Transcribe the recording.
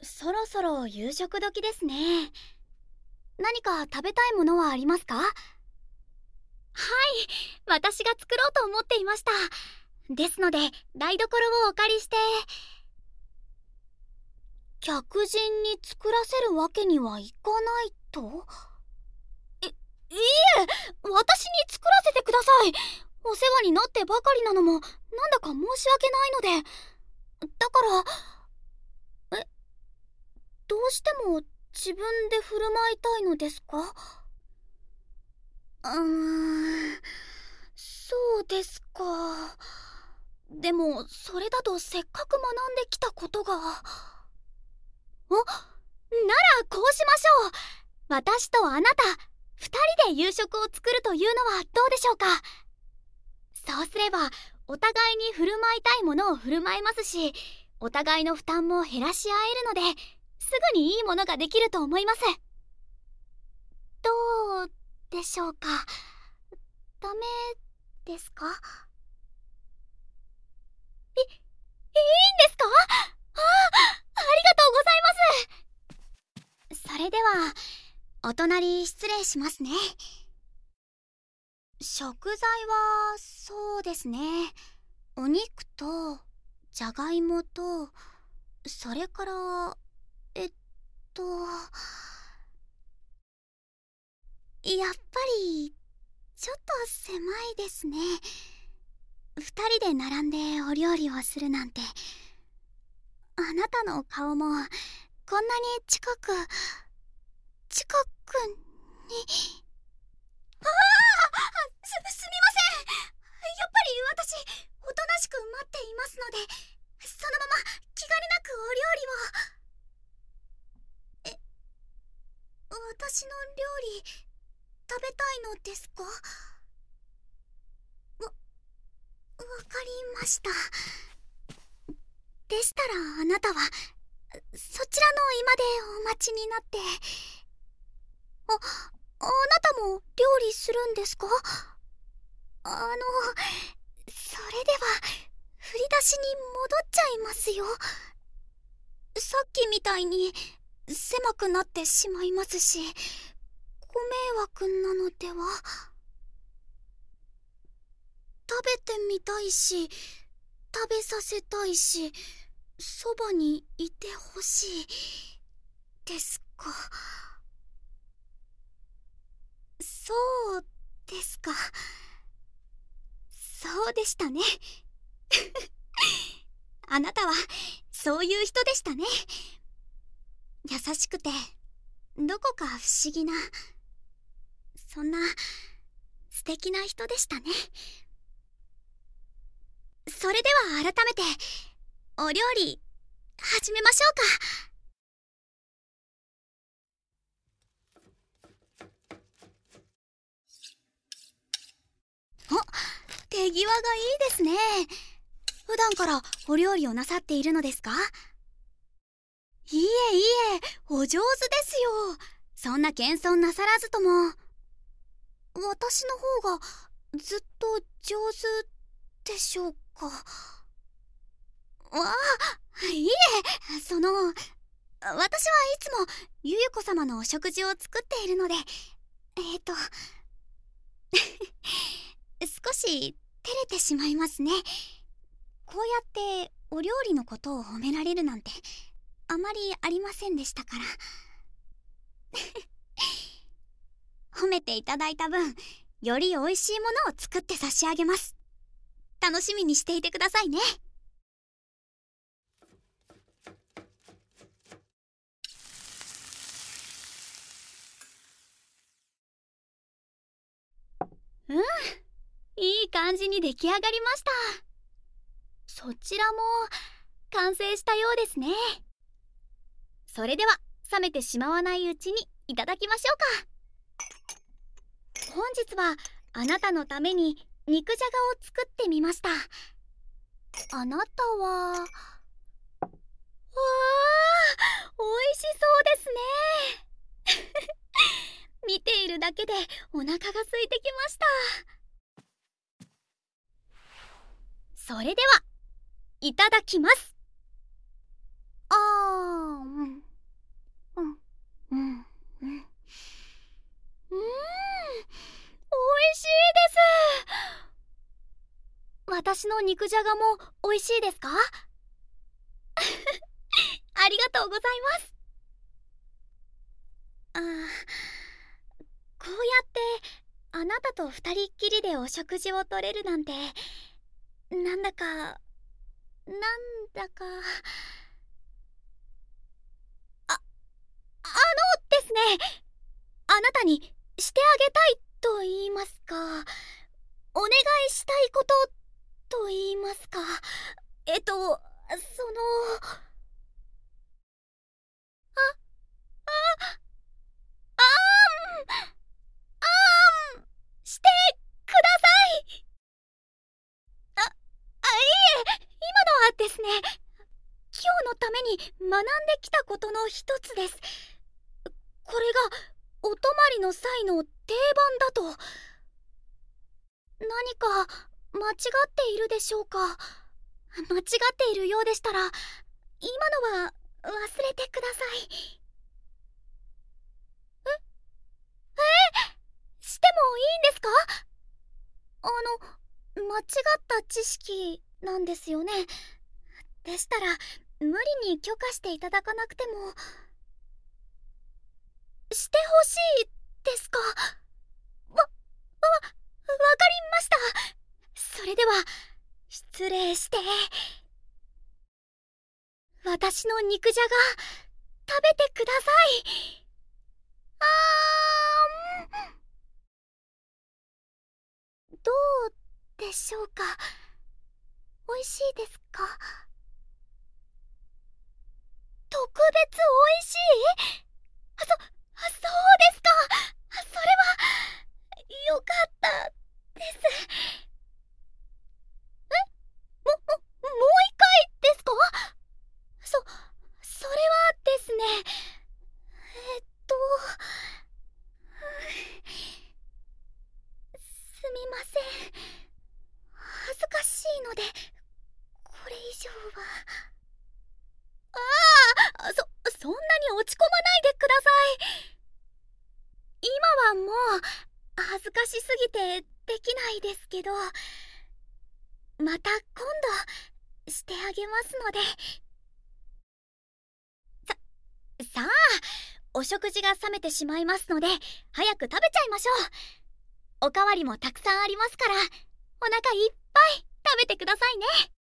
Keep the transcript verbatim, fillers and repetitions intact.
そろそろ夕食時ですね。何か食べたいものはありますか？はい、私が作ろうと思っていました。ですので台所をお借りして。客人に作らせるわけにはいかないと？い、いいえ、私に作らせてください。お世話になってばかりなのもなんだか申し訳ないので。だからえどうしても自分で振る舞いたいのですか？うーん、そうですか。でもそれだとせっかく学んできたことが。あ、ならこうしましょう。私とあなたふたりで夕食を作るというのはどうでしょうか？そうすればお互いに振る舞いたいものを振る舞えますし、お互いの負担も減らし合えるので、すぐにいいものができると思います。どうでしょうか？ダメですか？い、いいんですか？ああ、ありがとうございます。それではお隣失礼しますね。食材はそうですね、お肉とじゃがいもと、それからえっとやっぱりちょっと狭いですね。ふたりで並んでお料理をするなんて。あなたの顔もこんなに近く近くに。ああ、す、すみません。やっぱり私おとなしく待っていますので、そのまま気兼ねなくお料理を。え、私の料理食べたいのですか？わ、わかりました。でしたらあなたはそちらの居間でお待ちになって。あ、あなたも料理するんですか？あの、それでは振り出しに戻っちゃいますよ。さっきみたいに狭くなってしまいますし、ご迷惑なのでは。食べてみたいし、食べさせたいし、そばにいてほしいですか？そうですか。そうでしたね。あなたはそういう人でしたね。優しくてどこか不思議な、そんな素敵な人でしたね。それでは改めてお料理始めましょうか。お、手際がいいですね。普段からお料理をなさっているのですか？いえいえ、お上手ですよ。そんな謙遜なさらずとも。私の方がずっと上手でしょうか？わあ、いいえ、その、私はいつもゆゆこ様のお食事を作っているので、えっと少し照れてしまいますね。こうやってお料理のことを褒められるなんてあまりありませんでしたから。褒めていただいた分、より美味しいものを作って差し上げます。楽しみにしていてくださいね。うん、いい感じに出来上がりました。そちらも完成したようですね。それでは冷めてしまわないうちにいただきましょうか。本日はあなたのために肉じゃがを作ってみました。あなたは。わあ、美味しそうですね。見ているだけでお腹が空いてきました。それではいただきます。あーん。 私の肉じゃがも美味しいですか？ありがとうございます。あー、こうやってあなたと二人っきりでお食事をとれるなんて、なんだかなんだかあ、あのですね、あなたにしてあげたいと言いますか、お願いしたいことと言いますか、えっと、その、あ、あ、あーん、あーん、してください。あ、あ、いえ、今のはですね、今日のために学んできたことの一つです。これがお泊まりの際の定番だと。何か間違っているでしょうか？間違っているようでしたら、今のは忘れてください。ええしてもいいんですか？あの、間違った知識なんですよね。でしたら、無理に許可していただかなくても。してほしいですか？わ、わ、わかりました。それでは、失礼して。私の肉じゃが、食べてください。あーん。どうでしょうか？美味しいですか？特別美味しい？あ、そ、あ、そうですか。それは、よかったです。え？も、も、もう一回ですか？そ、それはですね、えっと、すみません。恥ずかしいので、これ以上は。ああ、そ、そんなに落ち込まないでください。今はもう、恥ずかしすぎてできないですけど、また今度、してあげますので。さ、さあ、お食事が冷めてしまいますので、早く食べちゃいましょう。おかわりもたくさんありますから、お腹いっぱい食べてくださいね。